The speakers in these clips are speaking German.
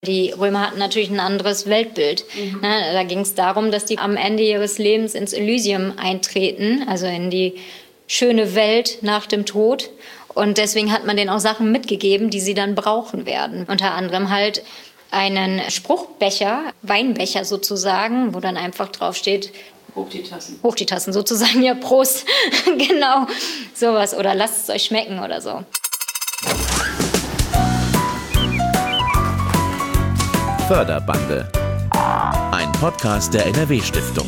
Die Römer hatten natürlich ein anderes Weltbild. Da ging es darum, dass die am Ende ihres Lebens ins Elysium eintreten, also in die schöne Welt nach dem Tod. Und deswegen hat man denen auch Sachen mitgegeben, die sie dann brauchen werden. Unter anderem halt einen Spruchbecher, Weinbecher sozusagen, wo dann einfach draufsteht, hoch die Tassen. Hoch die Tassen sozusagen, ja, Prost. Genau, sowas. Oder lasst es euch schmecken oder so. Förderbande, ein Podcast der NRW-Stiftung.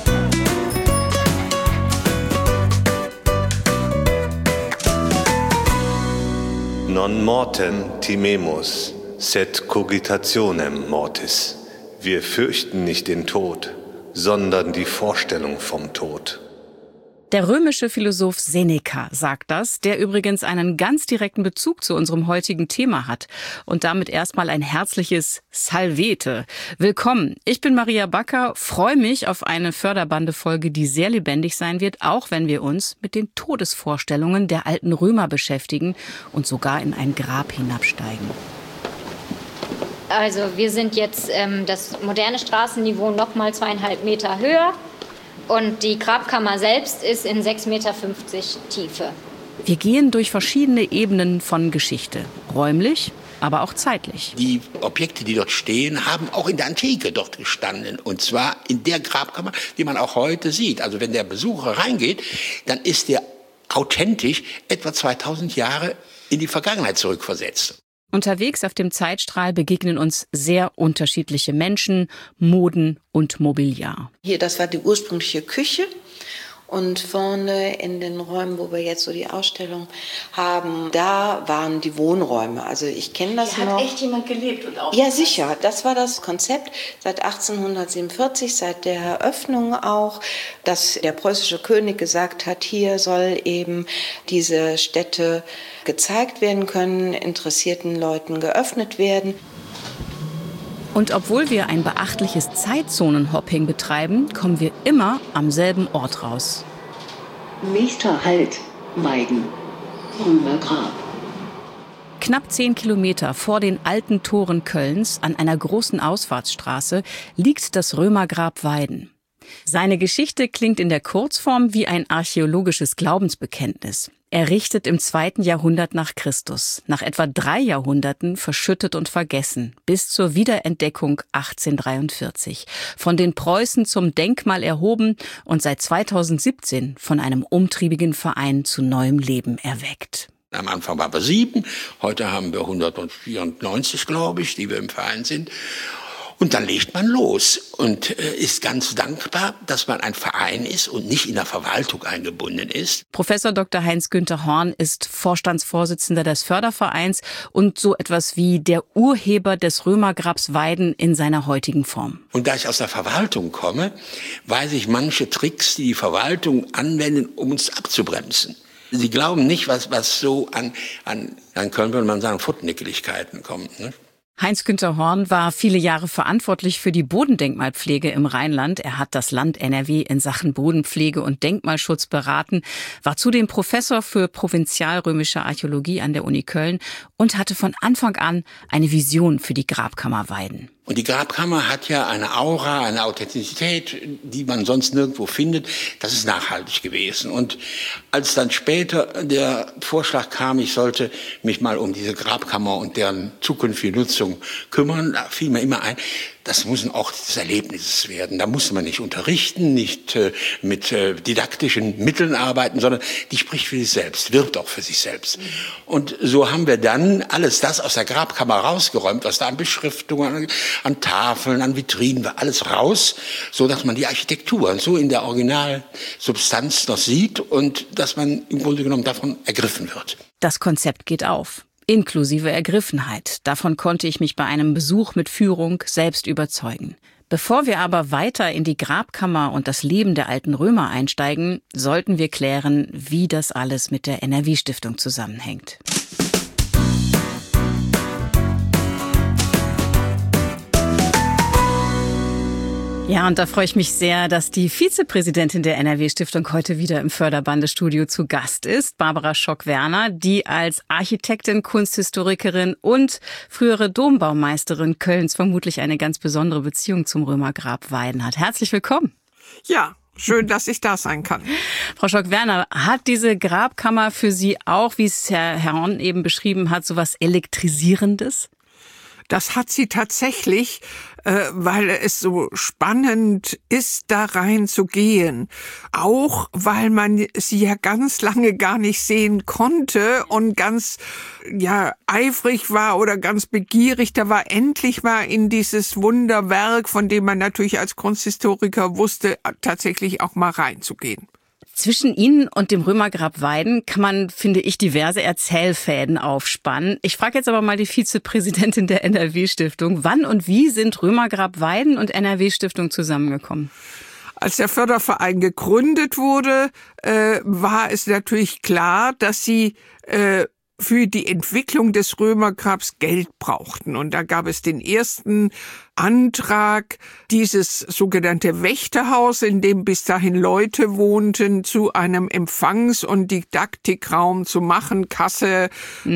Non mortem timemus, sed cogitationem mortis. Wir fürchten nicht den Tod, sondern die Vorstellung vom Tod. Der römische Philosoph Seneca sagt das, der übrigens einen ganz direkten Bezug zu unserem heutigen Thema hat. Und damit erstmal ein herzliches Salvete. Willkommen, ich bin Maria Backer, freue mich auf eine Förderbande-Folge, die sehr lebendig sein wird, auch wenn wir uns mit den Todesvorstellungen der alten Römer beschäftigen und sogar in ein Grab hinabsteigen. Also wir sind jetzt das moderne Straßenniveau noch mal 2,5 Meter höher. Und die Grabkammer selbst ist in 6,50 Meter Tiefe. Wir gehen durch verschiedene Ebenen von Geschichte. Räumlich, aber auch zeitlich. Die Objekte, die dort stehen, haben auch in der Antike dort gestanden. Und zwar in der Grabkammer, die man auch heute sieht. Also wenn der Besucher reingeht, dann ist der authentisch etwa 2000 Jahre in die Vergangenheit zurückversetzt. Unterwegs auf dem Zeitstrahl begegnen uns sehr unterschiedliche Menschen, Moden und Mobiliar. Hier, das war die ursprüngliche Küche. Und vorne in den Räumen, wo wir jetzt so die Ausstellung haben, da waren die Wohnräume. Also ich kenne das noch. Hat echt jemand gelebt und auch? Ja, sicher. Das war das Konzept seit 1847, seit der Eröffnung auch, dass der preußische König gesagt hat, hier soll eben diese Stätte gezeigt werden können, interessierten Leuten geöffnet werden. Und obwohl wir ein beachtliches Zeitzonenhopping betreiben, kommen wir immer am selben Ort raus. Nächster Halt, Weiden, Römergrab. Knapp 10 Kilometer vor den alten Toren Kölns an einer großen Ausfahrtsstraße liegt das Römergrab Weiden. Seine Geschichte klingt in der Kurzform wie ein archäologisches Glaubensbekenntnis. Errichtet im 2. Jahrhundert nach Christus, nach etwa 3 Jahrhunderten verschüttet und vergessen, bis zur Wiederentdeckung 1843. Von den Preußen zum Denkmal erhoben und seit 2017 von einem umtriebigen Verein zu neuem Leben erweckt. Am Anfang waren wir 7, heute haben wir 194, glaube ich, die wir im Verein sind. Und dann legt man los und ist ganz dankbar, dass man ein Verein ist und nicht in der Verwaltung eingebunden ist. Professor Dr. Heinz-Günther Horn ist Vorstandsvorsitzender des Fördervereins und so etwas wie der Urheber des Römergrabs Weiden in seiner heutigen Form. Und da ich aus der Verwaltung komme, weiß ich manche Tricks, die die Verwaltung anwenden, um uns abzubremsen. Sie glauben nicht, was so an Köln würde man sagen, Futternickeligkeiten kommt, ne? Heinz-Günther Horn war viele Jahre verantwortlich für die Bodendenkmalpflege im Rheinland. Er hat das Land NRW in Sachen Bodenpflege und Denkmalschutz beraten, war zudem Professor für provinzialrömische Archäologie an der Uni Köln und hatte von Anfang an eine Vision für die Grabkammer Weiden. Und die Grabkammer hat ja eine Aura, eine Authentizität, die man sonst nirgendwo findet. Das ist nachhaltig gewesen. Und als dann später der Vorschlag kam, ich sollte mich mal um diese Grabkammer und deren zukünftige Nutzung kümmern, da fiel mir immer ein, das muss auch des Erlebnisses werden. Da muss man nicht unterrichten, nicht mit didaktischen Mitteln arbeiten, sondern die spricht für sich selbst, wirbt auch für sich selbst. Und so haben wir dann alles das aus der Grabkammer rausgeräumt, was da an Beschriftungen, an Tafeln, an Vitrinen, war alles raus, so dass man die Architektur so in der Originalsubstanz noch sieht und dass man im Grunde genommen davon ergriffen wird. Das Konzept geht auf. Inklusive Ergriffenheit. Davon konnte ich mich bei einem Besuch mit Führung selbst überzeugen. Bevor wir aber weiter in die Grabkammer und das Leben der alten Römer einsteigen, sollten wir klären, wie das alles mit der NRW-Stiftung zusammenhängt. Ja, und da freue ich mich sehr, dass die Vizepräsidentin der NRW-Stiftung heute wieder im Förderbande-Studio zu Gast ist, Barbara Schock-Werner, die als Architektin, Kunsthistorikerin und frühere Dombaumeisterin Kölns vermutlich eine ganz besondere Beziehung zum Römergrab Weiden hat. Herzlich willkommen. Ja, schön, dass ich da sein kann. Frau Schock-Werner, hat diese Grabkammer für Sie auch, wie es Herr Horn eben beschrieben hat, so was Elektrisierendes? Das hat sie tatsächlich, weil es so spannend ist, da reinzugehen. Auch weil man sie ja ganz lange gar nicht sehen konnte und ganz eifrig war oder ganz begierig. Da war endlich mal in dieses Wunderwerk, von dem man natürlich als Kunsthistoriker wusste, tatsächlich auch mal reinzugehen. Zwischen Ihnen und dem Römergrab Weiden kann man, finde ich, diverse Erzählfäden aufspannen. Ich frage jetzt aber mal die Vizepräsidentin der NRW-Stiftung. Wann und wie sind Römergrab Weiden und NRW-Stiftung zusammengekommen? Als der Förderverein gegründet wurde, war es natürlich klar, dass sie für die Entwicklung des Römergrabs Geld brauchten. Und da gab es den ersten Antrag, dieses sogenannte Wächterhaus, in dem bis dahin Leute wohnten, zu einem Empfangs- und Didaktikraum zu machen, Kasse,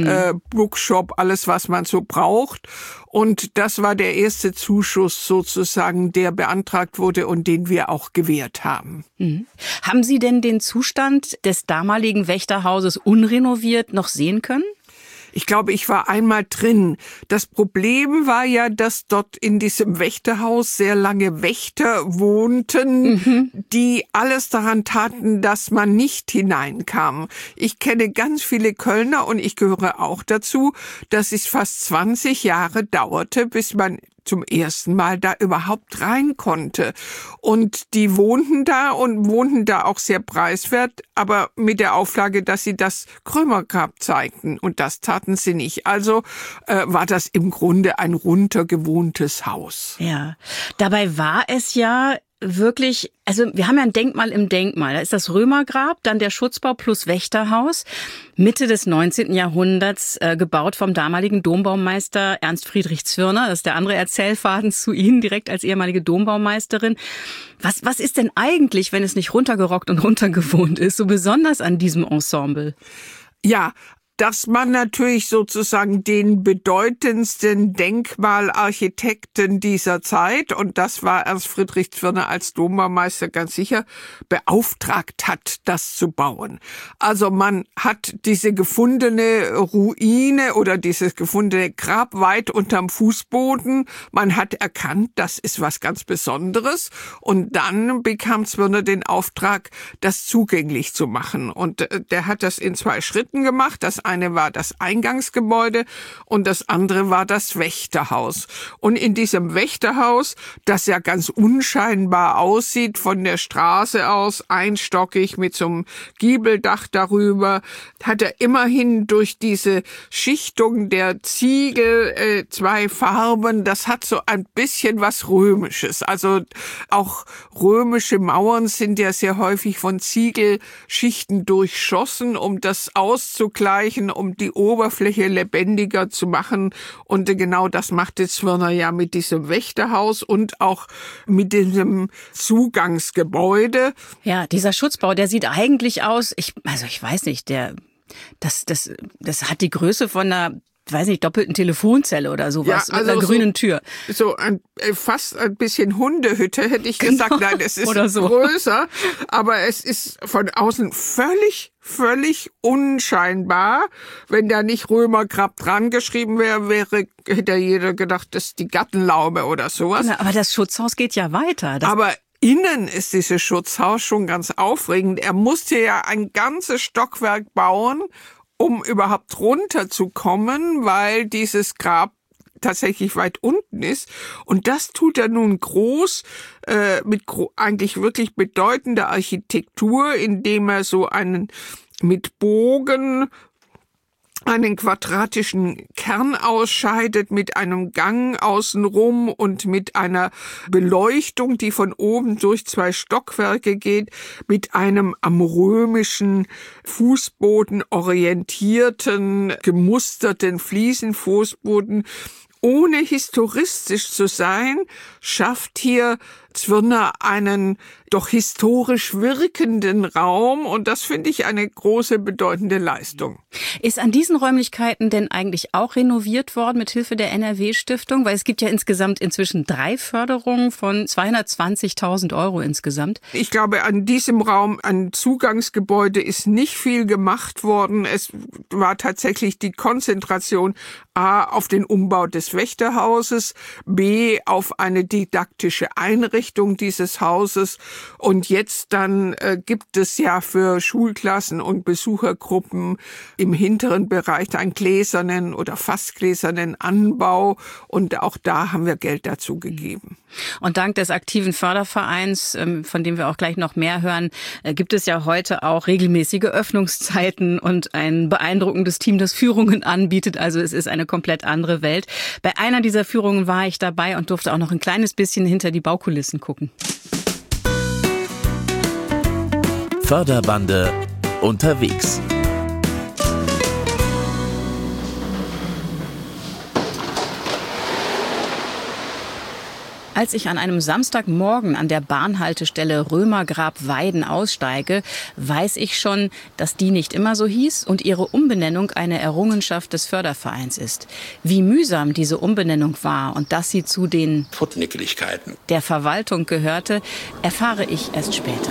Bookshop, alles, was man so braucht. Und das war der erste Zuschuss sozusagen, der beantragt wurde und den wir auch gewährt haben. Mhm. Haben Sie denn den Zustand des damaligen Wächterhauses unrenoviert noch sehen können? Ich glaube, ich war einmal drin. Das Problem war ja, dass dort in diesem Wächterhaus sehr lange Wächter wohnten, die alles daran taten, dass man nicht hineinkam. Ich kenne ganz viele Kölner und ich gehöre auch dazu, dass es fast 20 Jahre dauerte, bis man zum ersten Mal da überhaupt rein konnte. Und die wohnten da auch sehr preiswert, aber mit der Auflage, dass sie das Römergrab zeigten. Und das taten sie nicht. Also war das im Grunde ein runtergewohntes Haus. Ja, dabei war es ja wirklich, also wir haben ja ein Denkmal im Denkmal. Da ist das Römergrab, dann der Schutzbau plus Wächterhaus, Mitte des 19. Jahrhunderts, gebaut vom damaligen Dombaumeister Ernst Friedrich Zwirner. Das ist der andere Erzählfaden zu Ihnen, direkt als ehemalige Dombaumeisterin. Was ist denn eigentlich, wenn es nicht runtergerockt und runtergewohnt ist, so besonders an diesem Ensemble? Ja, dass man natürlich sozusagen den bedeutendsten Denkmalarchitekten dieser Zeit, und das war Ernst Friedrich Zwirner als Dombaumeister ganz sicher, beauftragt hat, das zu bauen. Also man hat diese gefundene Ruine oder dieses gefundene Grab weit unterm Fußboden, man hat erkannt, das ist was ganz Besonderes, und dann bekam Zwirner den Auftrag, das zugänglich zu machen. Und der hat das in 2 Schritten gemacht. Das eine war das Eingangsgebäude und das andere war das Wächterhaus. Und in diesem Wächterhaus, das ja ganz unscheinbar aussieht von der Straße aus, einstockig mit so einem Giebeldach darüber, hat er immerhin durch diese Schichtung der Ziegel 2 Farben. Das hat so ein bisschen was Römisches. Also auch römische Mauern sind ja sehr häufig von Ziegelschichten durchschossen, um das auszugleichen, um die Oberfläche lebendiger zu machen. Und genau das machte Zwirner ja mit diesem Wächterhaus und auch mit diesem Zugangsgebäude. Ja, dieser Schutzbau, der sieht eigentlich aus, ich weiß nicht, das hat die Größe von einer, doppelten Telefonzelle oder sowas, ja, also mit einer grünen Tür. So fast ein bisschen Hundehütte, hätte ich gesagt. Nein, es ist so größer, aber es ist von außen völlig unscheinbar. Wenn da nicht Römergrab dran geschrieben wäre, hätte jeder gedacht, das ist die Gartenlaube oder sowas. Ja, aber das Schutzhaus geht ja weiter. Aber innen ist dieses Schutzhaus schon ganz aufregend. Er musste ja ein ganzes Stockwerk bauen, um überhaupt runterzukommen, weil dieses Grab tatsächlich weit unten ist. Und das tut er nun groß, mit eigentlich wirklich bedeutender Architektur, indem er so mit Bogen einen quadratischen Kern ausscheidet, mit einem Gang außenrum und mit einer Beleuchtung, die von oben durch 2 Stockwerke geht, mit einem am römischen Fußboden orientierten, gemusterten Fliesenfußboden. Ohne historistisch zu sein, schafft hier Zwirner einen doch historisch wirkenden Raum und das finde ich eine große, bedeutende Leistung. Ist an diesen Räumlichkeiten denn eigentlich auch renoviert worden mit Hilfe der NRW-Stiftung? Weil es gibt ja insgesamt inzwischen 3 Förderungen von 220.000 € insgesamt. Ich glaube, an diesem Raum, an Zugangsgebäude ist nicht viel gemacht worden. Es war tatsächlich die Konzentration A auf den Umbau des Wächterhauses, B auf eine didaktische Einrichtung dieses Hauses und jetzt dann gibt es ja für Schulklassen und Besuchergruppen im hinteren Bereich einen gläsernen oder fast gläsernen Anbau und auch da haben wir Geld dazu gegeben. Und dank des aktiven Fördervereins, von dem wir auch gleich noch mehr hören, gibt es ja heute auch regelmäßige Öffnungszeiten und ein beeindruckendes Team, das Führungen anbietet. Also es ist eine komplett andere Welt. Bei einer dieser Führungen war ich dabei und durfte auch noch ein kleines bisschen hinter die Baukulissen gucken. Förderbande unterwegs. Als ich an einem Samstagmorgen an der Bahnhaltestelle Römergrab-Weiden aussteige, weiß ich schon, dass die nicht immer so hieß und ihre Umbenennung eine Errungenschaft des Fördervereins ist. Wie mühsam diese Umbenennung war und dass sie zu den Futnickeligkeiten der Verwaltung gehörte, erfahre ich erst später.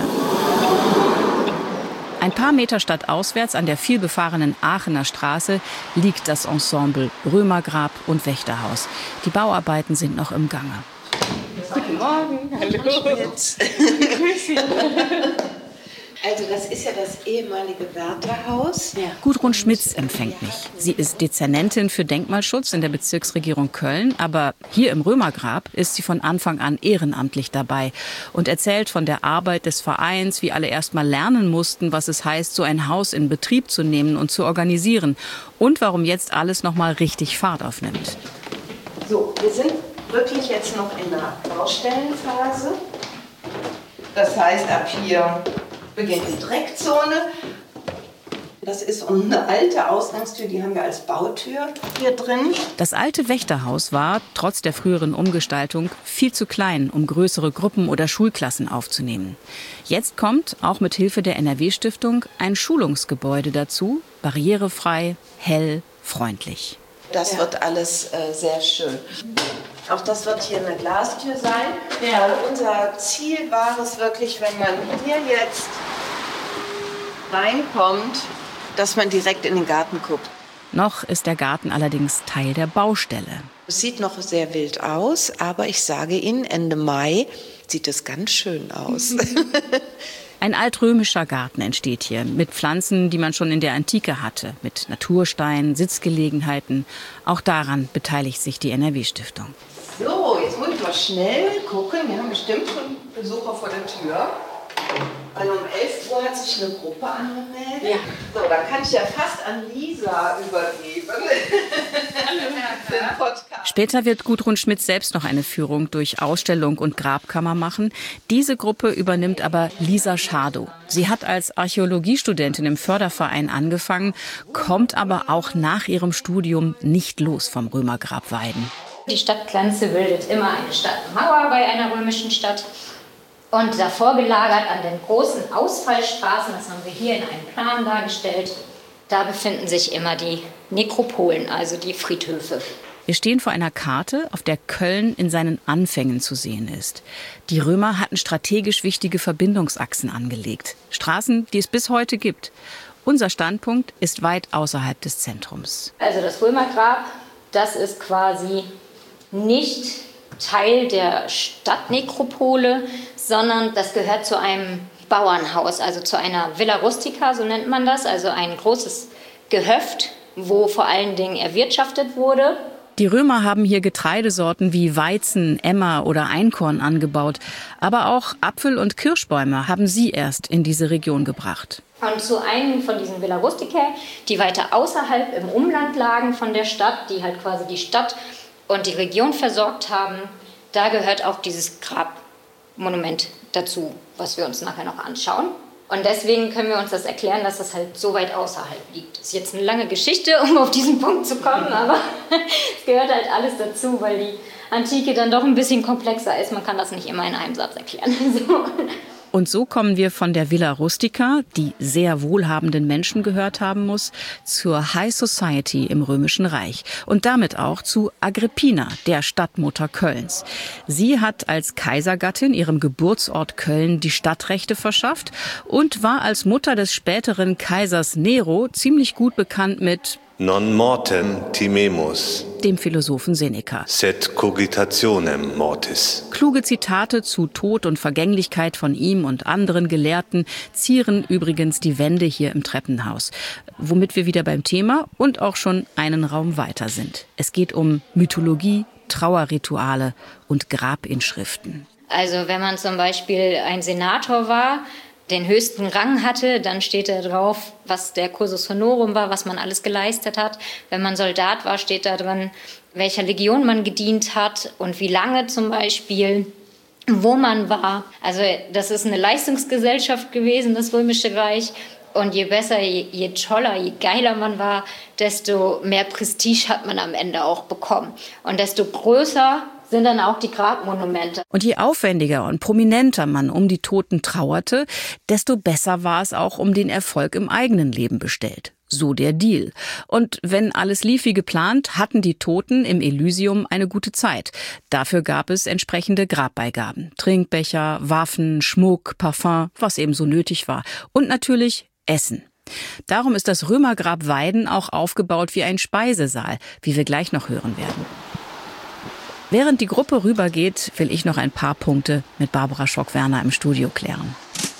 Ein paar Meter stadtauswärts an der vielbefahrenen Aachener Straße liegt das Ensemble Römergrab und Wächterhaus. Die Bauarbeiten sind noch im Gange. Guten Morgen, hallo. Grüß Sie. Also das ist ja das ehemalige Wärterhaus. Ja. Gudrun Schmitz empfängt mich. Sie ist Dezernentin für Denkmalschutz in der Bezirksregierung Köln, aber hier im Römergrab ist sie von Anfang an ehrenamtlich dabei und erzählt von der Arbeit des Vereins, wie alle erst mal lernen mussten, was es heißt, so ein Haus in Betrieb zu nehmen und zu organisieren und warum jetzt alles noch mal richtig Fahrt aufnimmt. So, wir sind wirklich jetzt noch in der Baustellenphase. Das heißt, ab hier beginnt die Dreckzone. Das ist eine alte Ausgangstür, die haben wir als Bautür hier drin. Das alte Wächterhaus war, trotz der früheren Umgestaltung, viel zu klein, um größere Gruppen oder Schulklassen aufzunehmen. Jetzt kommt, auch mit Hilfe der NRW-Stiftung, ein Schulungsgebäude dazu, barrierefrei, hell, freundlich. Das wird alles sehr schön. Auch das wird hier eine Glastür sein. Ja. Unser Ziel war es wirklich, wenn man hier jetzt reinkommt, dass man direkt in den Garten guckt. Noch ist der Garten allerdings Teil der Baustelle. Es sieht noch sehr wild aus, aber ich sage Ihnen, Ende Mai sieht es ganz schön aus. Ein altrömischer Garten entsteht hier mit Pflanzen, die man schon in der Antike hatte, mit Natursteinen, Sitzgelegenheiten. Auch daran beteiligt sich die NRW-Stiftung. So, jetzt muss ich mal schnell gucken. Wir haben bestimmt schon Besucher vor der Tür. Weil um 11 Uhr hat sich eine Gruppe angemeldet. Ja. So, da kann ich ja fast an Lisa übergeben. Später wird Gudrun Schmitz selbst noch eine Führung durch Ausstellung und Grabkammer machen. Diese Gruppe übernimmt aber Lisa Schardow. Sie hat als Archäologiestudentin im Förderverein angefangen, kommt aber auch nach ihrem Studium nicht los vom Römergrab Weiden. Die Stadtgrenze bildet immer eine Stadtmauer bei einer römischen Stadt. Und davor gelagert an den großen Ausfallstraßen, das haben wir hier in einem Plan dargestellt, da befinden sich immer die Nekropolen, also die Friedhöfe. Wir stehen vor einer Karte, auf der Köln in seinen Anfängen zu sehen ist. Die Römer hatten strategisch wichtige Verbindungsachsen angelegt. Straßen, die es bis heute gibt. Unser Standpunkt ist weit außerhalb des Zentrums. Also das Römergrab, das ist quasi nicht Teil der Stadtnekropole, sondern das gehört zu einem Bauernhaus, also zu einer Villa Rustica, so nennt man das, also ein großes Gehöft, wo vor allen Dingen erwirtschaftet wurde. Die Römer haben hier Getreidesorten wie Weizen, Emmer oder Einkorn angebaut, aber auch Apfel- und Kirschbäume haben sie erst in diese Region gebracht. Und zu einem von diesen Villa Rusticae, die weiter außerhalb im Umland lagen von der Stadt, die halt quasi die Stadt und die Region versorgt haben, da gehört auch dieses Grabmonument dazu, was wir uns nachher noch anschauen. Und deswegen können wir uns das erklären, dass das halt so weit außerhalb liegt. Das ist jetzt eine lange Geschichte, um auf diesen Punkt zu kommen, aber es gehört halt alles dazu, weil die Antike dann doch ein bisschen komplexer ist. Man kann das nicht immer in einem Satz erklären. So. Und so kommen wir von der Villa Rustica, die sehr wohlhabenden Menschen gehört haben muss, zur High Society im Römischen Reich und damit auch zu Agrippina, der Stadtmutter Kölns. Sie hat als Kaisergattin ihrem Geburtsort Köln die Stadtrechte verschafft und war als Mutter des späteren Kaisers Nero ziemlich gut bekannt mit Non mortem timemus, dem Philosophen Seneca. sed cogitationem mortis. Kluge Zitate zu Tod und Vergänglichkeit von ihm und anderen Gelehrten zieren übrigens die Wände hier im Treppenhaus. Womit wir wieder beim Thema und auch schon einen Raum weiter sind. Es geht um Mythologie, Trauerrituale und Grabinschriften. Also wenn man zum Beispiel ein Senator war, den höchsten Rang hatte, dann steht da drauf, was der Cursus Honorum war, was man alles geleistet hat. Wenn man Soldat war, steht da drin, welcher Legion man gedient hat und wie lange zum Beispiel, wo man war. Also das ist eine Leistungsgesellschaft gewesen, das Römische Reich. Und je besser, je toller, je geiler man war, desto mehr Prestige hat man am Ende auch bekommen. Und desto größer sind dann auch die Grabmonumente. Und je aufwendiger und prominenter man um die Toten trauerte, desto besser war es auch um den Erfolg im eigenen Leben bestellt. So der Deal. Und wenn alles lief wie geplant, hatten die Toten im Elysium eine gute Zeit. Dafür gab es entsprechende Grabbeigaben. Trinkbecher, Waffen, Schmuck, Parfum, was eben so nötig war. Und natürlich Essen. Darum ist das Römergrab Weiden auch aufgebaut wie ein Speisesaal, wie wir gleich noch hören werden. Während die Gruppe rübergeht, will ich noch ein paar Punkte mit Barbara Schock-Werner im Studio klären.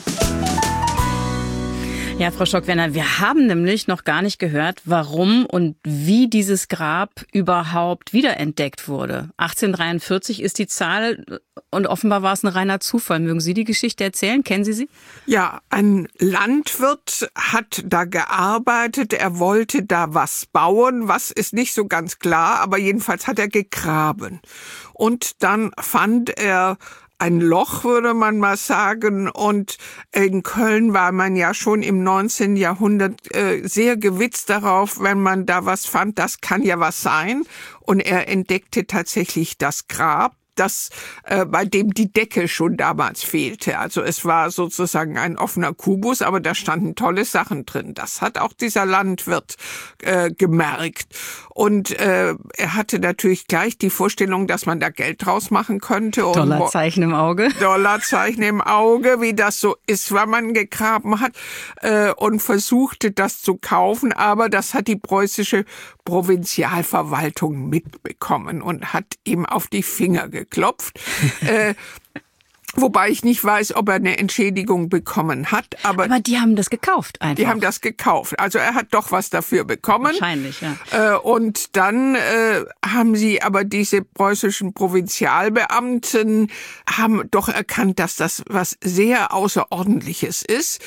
Ja, Frau Schock-Werner, wir haben nämlich noch gar nicht gehört, warum und wie dieses Grab überhaupt wiederentdeckt wurde. 1843 ist die Zahl und offenbar war es ein reiner Zufall. Mögen Sie die Geschichte erzählen? Kennen Sie sie? Ja, ein Landwirt hat da gearbeitet, er wollte da was bauen, was ist nicht so ganz klar, aber jedenfalls hat er gegraben. Und dann fand er ein Loch, würde man mal sagen. Und in Köln war man ja schon im 19. Jahrhundert sehr gewitzt darauf, wenn man da was fand, das kann ja was sein. Und er entdeckte tatsächlich das Grab, bei dem die Decke schon damals fehlte. Also es war sozusagen ein offener Kubus, aber da standen tolle Sachen drin. Das hat auch dieser Landwirt gemerkt. Und er hatte natürlich gleich die Vorstellung, dass man da Geld draus machen könnte. Dollarzeichen im Auge. Dollarzeichen im Auge, wie das so ist, wenn man gegraben hat. Und versuchte das zu kaufen, aber das hat die preußische Provinzialverwaltung mitbekommen und hat ihm auf die Finger geklopft. Wobei ich nicht weiß, ob er eine Entschädigung bekommen hat. Aber die haben das gekauft einfach. Die haben das gekauft. Also er hat doch was dafür bekommen. Wahrscheinlich, ja. Und dann haben sie aber diese preußischen Provinzialbeamten haben doch erkannt, dass das was sehr Außerordentliches ist.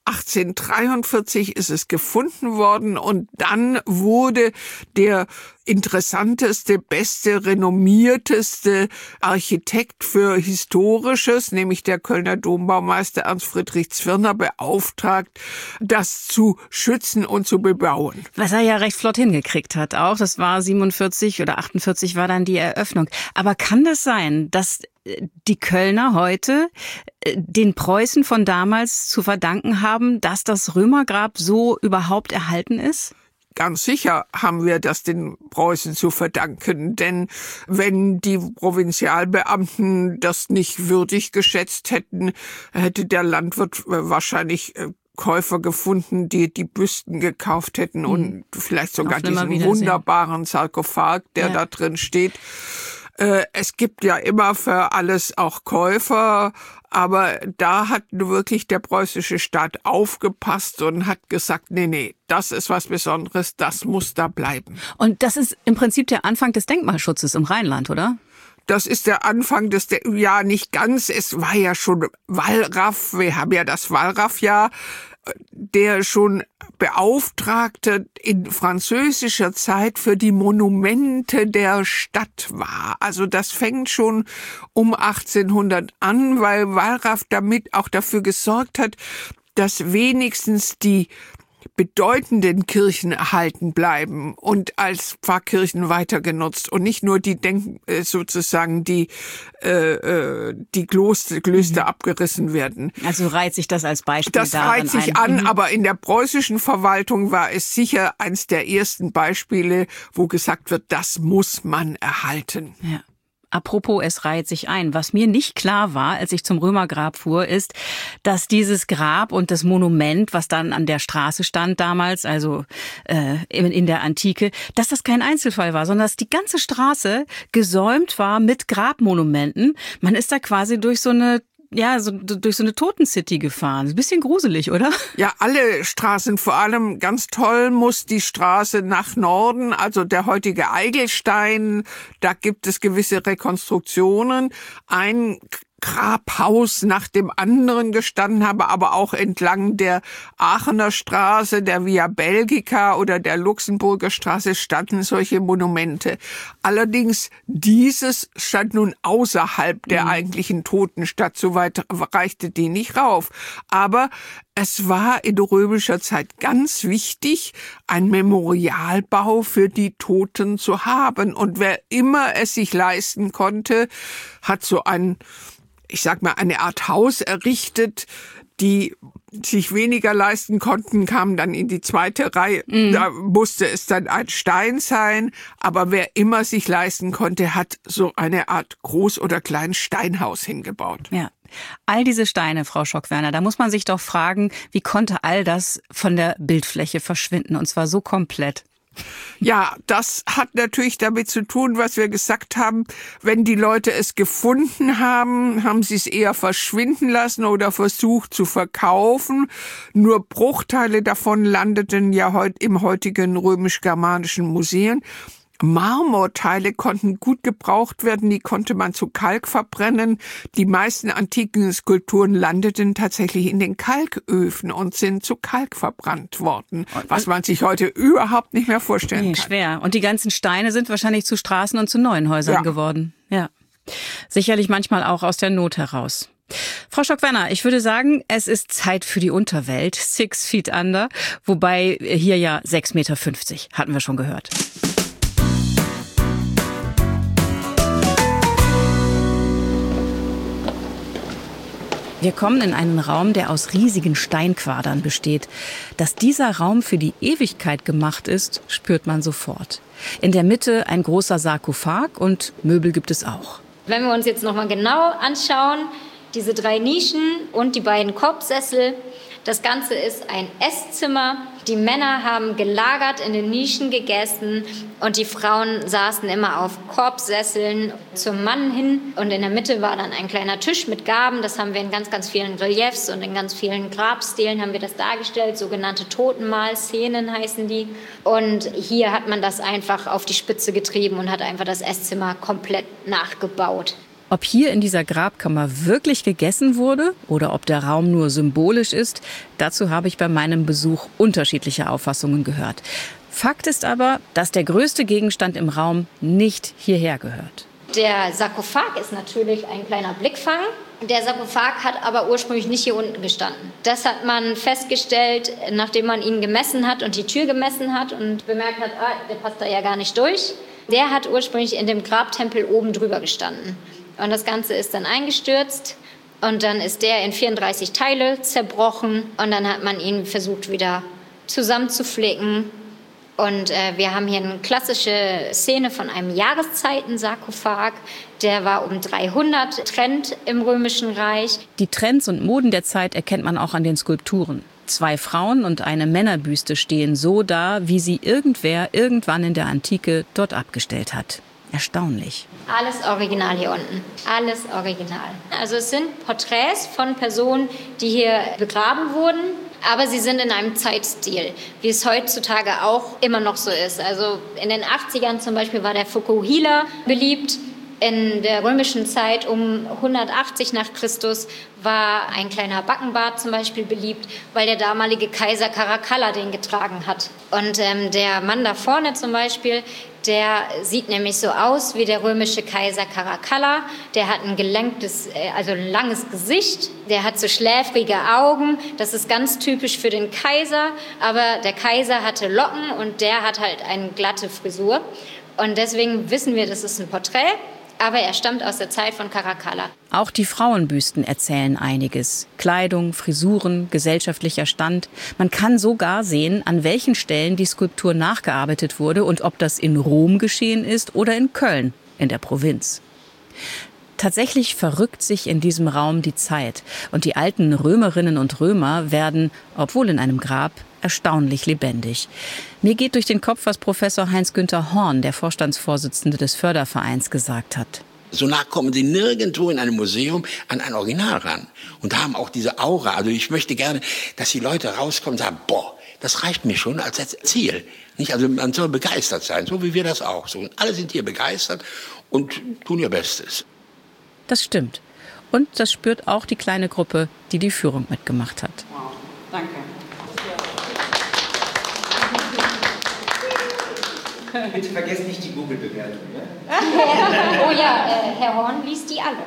1843 ist es gefunden worden und dann wurde der interessanteste, beste, renommierteste Architekt für Historisches, nämlich der Kölner Dombaumeister Ernst Friedrich Zwirner, beauftragt, das zu schützen und zu bebauen. Was er ja recht flott hingekriegt hat auch. Das war 47 oder 48 war dann die Eröffnung. Aber kann das sein, dass die Kölner heute den Preußen von damals zu verdanken haben, dass das Römergrab so überhaupt erhalten ist? Ganz sicher haben wir das den Preußen zu verdanken, denn wenn die Provinzialbeamten das nicht würdig geschätzt hätten, hätte der Landwirt wahrscheinlich Käufer gefunden, die die Büsten gekauft hätten und vielleicht sogar diesen wunderbaren Sarkophag, der da drin steht. Es gibt ja immer für alles auch Käufer, aber da hat wirklich der preußische Staat aufgepasst und hat gesagt, nee, das ist was Besonderes, das muss da bleiben. Und das ist im Prinzip der Anfang des Denkmalschutzes im Rheinland, oder? Das ist der Anfang ja nicht ganz, es war ja schon Wallraff, wir haben ja das Wallraff-Jahr, der schon Beauftragter in französischer Zeit für die Monumente der Stadt war. Also das fängt schon um 1800 an, weil Wallraff damit auch dafür gesorgt hat, dass wenigstens die bedeutenden Kirchen erhalten bleiben und als Pfarrkirchen weiter genutzt und nicht nur die Klöster abgerissen werden. Also reiht sich das als Beispiel Das reiht sich an, aber in der preußischen Verwaltung war es sicher eines der ersten Beispiele, wo gesagt wird, das muss man erhalten. Ja. Apropos, es reiht sich ein. Was mir nicht klar war, als ich zum Römergrab fuhr, ist, dass dieses Grab und das Monument, was dann an der Straße stand damals, also in der Antike, dass das kein Einzelfall war, sondern dass die ganze Straße gesäumt war mit Grabmonumenten. Man ist da quasi durch so eine Totencity gefahren. Ein bisschen gruselig, oder? Ja, alle Straßen, vor allem ganz toll muss die Straße nach Norden, also der heutige Eigelstein, da gibt es gewisse Rekonstruktionen. Ein Grabhaus nach dem anderen gestanden habe, aber auch entlang der Aachener Straße, der Via Belgica oder der Luxemburger Straße standen solche Monumente. Allerdings dieses stand nun außerhalb der eigentlichen Totenstadt, so weit reichte die nicht rauf. Aber es war in römischer Zeit ganz wichtig, ein Memorialbau für die Toten zu haben. Und wer immer es sich leisten konnte, hat so eine Art Haus errichtet. Die sich weniger leisten konnten, kamen dann in die zweite Reihe. Da musste es dann ein Stein sein. Aber wer immer sich leisten konnte, hat so eine Art Groß- oder Klein-Steinhaus hingebaut. Ja. All diese Steine, Frau Schock-Werner, da muss man sich doch fragen, wie konnte all das von der Bildfläche verschwinden? Und zwar so komplett. Ja, das hat natürlich damit zu tun, was wir gesagt haben. Wenn die Leute es gefunden haben, haben sie es eher verschwinden lassen oder versucht zu verkaufen. Nur Bruchteile davon landeten ja im heutigen römisch-germanischen Museum. Marmorteile konnten gut gebraucht werden, die konnte man zu Kalk verbrennen. Die meisten antiken Skulpturen landeten tatsächlich in den Kalköfen und sind zu Kalk verbrannt worden, was man sich heute überhaupt nicht mehr vorstellen kann. Schwer. Und die ganzen Steine sind wahrscheinlich zu Straßen und zu neuen Häusern geworden. Ja. Sicherlich manchmal auch aus der Not heraus. Frau Schock-Werner, ich würde sagen, es ist Zeit für die Unterwelt, 6 Feet Under, wobei hier ja 6,50 Meter, hatten wir schon gehört. Wir kommen in einen Raum, der aus riesigen Steinquadern besteht. Dass dieser Raum für die Ewigkeit gemacht ist, spürt man sofort. In der Mitte ein großer Sarkophag und Möbel gibt es auch. Wenn wir uns jetzt noch mal genau anschauen, diese 3 Nischen und die beiden Korbsessel, das Ganze ist ein Esszimmer. Die Männer haben gelagert in den Nischen gegessen und die Frauen saßen immer auf Korbsesseln zum Mann hin. Und in der Mitte war dann ein kleiner Tisch mit Gaben. Das haben wir in ganz, ganz vielen Reliefs und in ganz vielen Grabstilen haben wir das dargestellt. Sogenannte Totenmahlszenen heißen die. Und hier hat man das einfach auf die Spitze getrieben und hat einfach das Esszimmer komplett nachgebaut. Ob hier in dieser Grabkammer wirklich gegessen wurde oder ob der Raum nur symbolisch ist, dazu habe ich bei meinem Besuch unterschiedliche Auffassungen gehört. Fakt ist aber, dass der größte Gegenstand im Raum nicht hierher gehört. Der Sarkophag ist natürlich ein kleiner Blickfang. Der Sarkophag hat aber ursprünglich nicht hier unten gestanden. Das hat man festgestellt, nachdem man ihn gemessen hat und die Tür gemessen hat und bemerkt hat, der passt da ja gar nicht durch. Der hat ursprünglich in dem Grabtempel oben drüber gestanden. Und das Ganze ist dann eingestürzt und dann ist der in 34 Teile zerbrochen und dann hat man ihn versucht wieder zusammenzuflicken. Und wir haben hier eine klassische Szene von einem Jahreszeiten-Sarkophag. Der war um 300 Trend im Römischen Reich. Die Trends und Moden der Zeit erkennt man auch an den Skulpturen. 2 Frauen und eine Männerbüste stehen so da, wie sie irgendwer irgendwann in der Antike dort abgestellt hat. Erstaunlich. Alles original hier unten. Alles original. Also es sind Porträts von Personen, die hier begraben wurden, aber sie sind in einem Zeitstil, wie es heutzutage auch immer noch so ist. Also in den 80ern zum Beispiel war der Fukuhila beliebt. In der römischen Zeit um 180 nach Christus war ein kleiner Backenbart zum Beispiel beliebt, weil der damalige Kaiser Caracalla den getragen hat. Und der Mann da vorne zum Beispiel, der sieht nämlich so aus wie der römische Kaiser Caracalla. Der hat ein gelenktes, also ein langes Gesicht. Der hat so schläfrige Augen. Das ist ganz typisch für den Kaiser. Aber der Kaiser hatte Locken und der hat halt eine glatte Frisur. Und deswegen wissen wir, das ist ein Porträt. Aber er stammt aus der Zeit von Caracalla. Auch die Frauenbüsten erzählen einiges. Kleidung, Frisuren, gesellschaftlicher Stand. Man kann sogar sehen, an welchen Stellen die Skulptur nachgearbeitet wurde und ob das in Rom geschehen ist oder in Köln, in der Provinz. Tatsächlich verrückt sich in diesem Raum die Zeit. Und die alten Römerinnen und Römer werden, obwohl in einem Grab, erstaunlich lebendig. Mir geht durch den Kopf, was Professor Heinz-Günther Horn, der Vorstandsvorsitzende des Fördervereins, gesagt hat. So nah kommen Sie nirgendwo in einem Museum an ein Original ran. Und haben auch diese Aura. Also ich möchte gerne, dass die Leute rauskommen und sagen, boah, das reicht mir schon als Ziel. Nicht? Also man soll begeistert sein, so wie wir das auch. So, und alle sind hier begeistert und tun ihr Bestes. Das stimmt. Und das spürt auch die kleine Gruppe, die die Führung mitgemacht hat. Wow, danke. Bitte vergesst nicht die Google-Bewertung. Ne? Oh ja, Herr Horn liest die alle.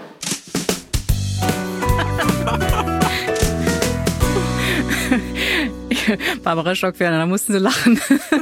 Barbara Stockwerner, da mussten Sie lachen.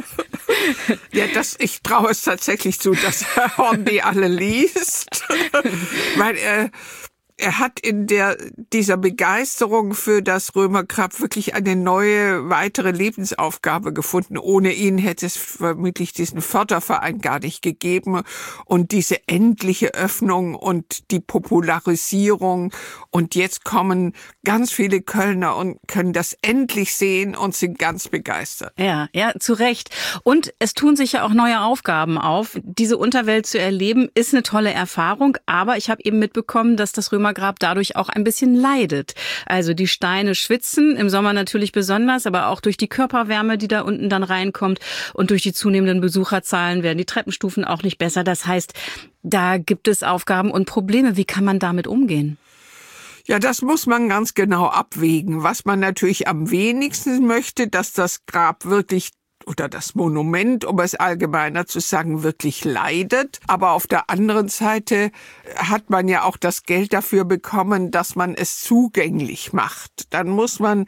Ja, ich traue es tatsächlich zu, dass Herr Horn die alle liest. Weil er hat in dieser Begeisterung für das Römergrab wirklich eine neue, weitere Lebensaufgabe gefunden. Ohne ihn hätte es vermutlich diesen Förderverein gar nicht gegeben. Und diese endliche Öffnung und die Popularisierung. Und jetzt kommen ganz viele Kölner und können das endlich sehen und sind ganz begeistert. Ja, zu Recht. Und es tun sich ja auch neue Aufgaben auf. Diese Unterwelt zu erleben, ist eine tolle Erfahrung. Aber ich habe eben mitbekommen, dass das Römergrab dadurch auch ein bisschen leidet. Also die Steine schwitzen, im Sommer natürlich besonders, aber auch durch die Körperwärme, die da unten dann reinkommt und durch die zunehmenden Besucherzahlen werden die Treppenstufen auch nicht besser. Das heißt, da gibt es Aufgaben und Probleme. Wie kann man damit umgehen? Ja, das muss man ganz genau abwägen. Was man natürlich am wenigsten möchte, dass das Grab wirklich oder das Monument, um es allgemeiner zu sagen, wirklich leidet. Aber auf der anderen Seite hat man ja auch das Geld dafür bekommen, dass man es zugänglich macht. Dann muss man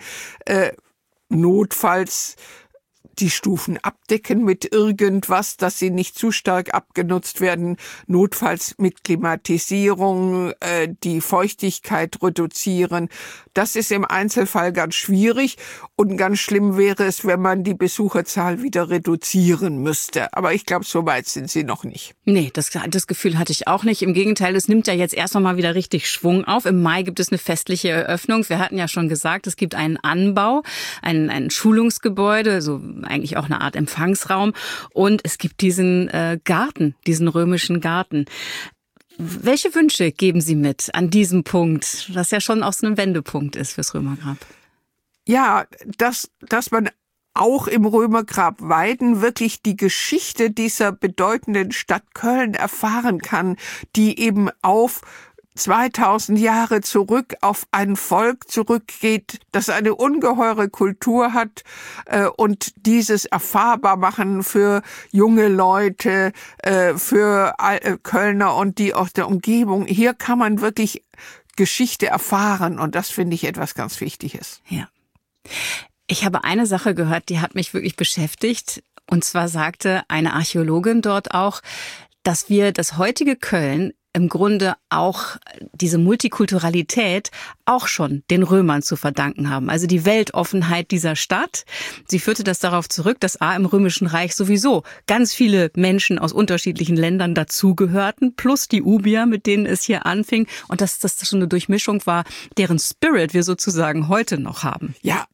notfalls die Stufen abdecken mit irgendwas, dass sie nicht zu stark abgenutzt werden, notfalls mit Klimatisierung, die Feuchtigkeit reduzieren. Das ist im Einzelfall ganz schwierig und ganz schlimm wäre es, wenn man die Besucherzahl wieder reduzieren müsste. Aber ich glaube, so weit sind sie noch nicht. Nee, das Gefühl hatte ich auch nicht. Im Gegenteil, es nimmt ja jetzt erst noch mal wieder richtig Schwung auf. Im Mai gibt es eine festliche Eröffnung. Wir hatten ja schon gesagt, es gibt einen Anbau, ein Schulungsgebäude, so eigentlich auch eine Art Empfangsraum. Und es gibt diesen Garten, diesen römischen Garten. Welche Wünsche geben Sie mit an diesem Punkt, das ja schon auch so ein Wendepunkt ist fürs Römergrab? Ja, dass man auch im Römergrab Weiden wirklich die Geschichte dieser bedeutenden Stadt Köln erfahren kann, die eben auf 2000 Jahre zurück auf ein Volk zurückgeht, das eine ungeheure Kultur hat und dieses erfahrbar machen für junge Leute, für Kölner und die aus der Umgebung. Hier kann man wirklich Geschichte erfahren und das finde ich etwas ganz Wichtiges. Ja. Ich habe eine Sache gehört, die hat mich wirklich beschäftigt. Und zwar sagte eine Archäologin dort auch, dass wir das heutige Köln im Grunde auch diese Multikulturalität auch schon den Römern zu verdanken haben. Also die Weltoffenheit dieser Stadt. Sie führte das darauf zurück, dass im Römischen Reich sowieso ganz viele Menschen aus unterschiedlichen Ländern dazugehörten, plus die Ubier, mit denen es hier anfing. Und dass das schon eine Durchmischung war, deren Spirit wir sozusagen heute noch haben. Ja,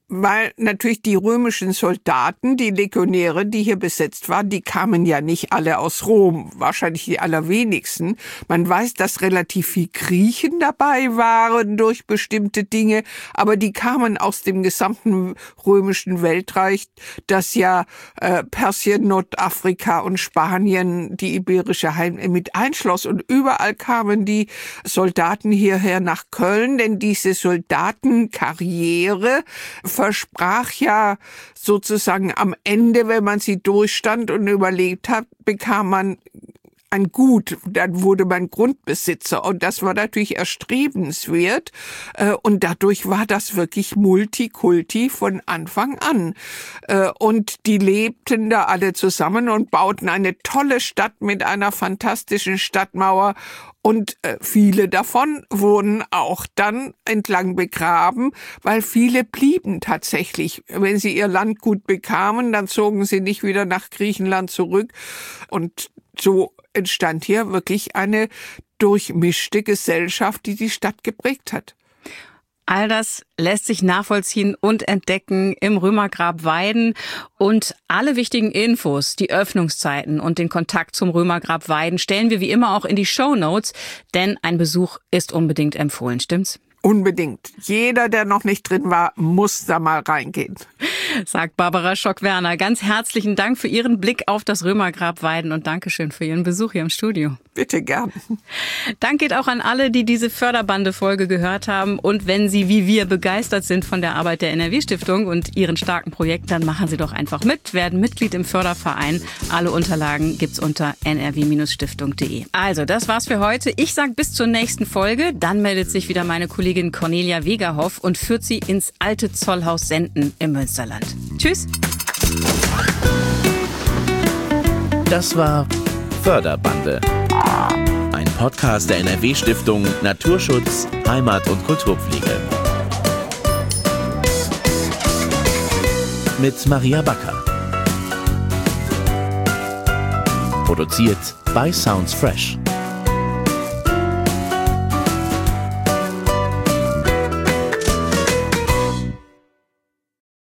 weil natürlich die römischen Soldaten, die Legionäre, die hier besetzt waren, die kamen ja nicht alle aus Rom, wahrscheinlich die allerwenigsten. Man weiß, dass relativ viel Griechen dabei waren durch bestimmte Dinge, aber die kamen aus dem gesamten römischen Weltreich, das ja Persien, Nordafrika und Spanien, die iberische Halbinsel mit einschloss. Und überall kamen die Soldaten hierher nach Köln, denn diese Soldatenkarriere versprach ja sozusagen am Ende, wenn man sie durchstand und überlebt hat, bekam man ein Gut, dann wurde man Grundbesitzer und das war natürlich erstrebenswert und dadurch war das wirklich Multikulti von Anfang an und die lebten da alle zusammen und bauten eine tolle Stadt mit einer fantastischen Stadtmauer und viele davon wurden auch dann entlang begraben, weil viele blieben tatsächlich. Wenn sie ihr Landgut bekamen, dann zogen sie nicht wieder nach Griechenland zurück und so entstand hier wirklich eine durchmischte Gesellschaft, die die Stadt geprägt hat. All das lässt sich nachvollziehen und entdecken im Römergrab Weiden. Und alle wichtigen Infos, die Öffnungszeiten und den Kontakt zum Römergrab Weiden stellen wir wie immer auch in die Shownotes, denn ein Besuch ist unbedingt empfohlen, stimmt's? Unbedingt. Jeder, der noch nicht drin war, muss da mal reingehen. Sagt Barbara Schock-Werner. Ganz herzlichen Dank für Ihren Blick auf das Römergrab Weiden und Dankeschön für Ihren Besuch hier im Studio. Bitte gern. Dank geht auch an alle, die diese Förderbande-Folge gehört haben. Und wenn Sie wie wir begeistert sind von der Arbeit der NRW-Stiftung und ihren starken Projekten, dann machen Sie doch einfach mit, werden Mitglied im Förderverein. Alle Unterlagen gibt's unter nrw-stiftung.de. Also, das war's für heute. Ich sag bis zur nächsten Folge. Dann meldet sich wieder meine Kollegin Cornelia Wegerhoff und führt Sie ins alte Zollhaus Senden im Münsterland. Tschüss. Das war Förderbande. Ein Podcast der NRW-Stiftung Naturschutz, Heimat und Kulturpflege. Mit Maria Backer. Produziert bei Sounds Fresh.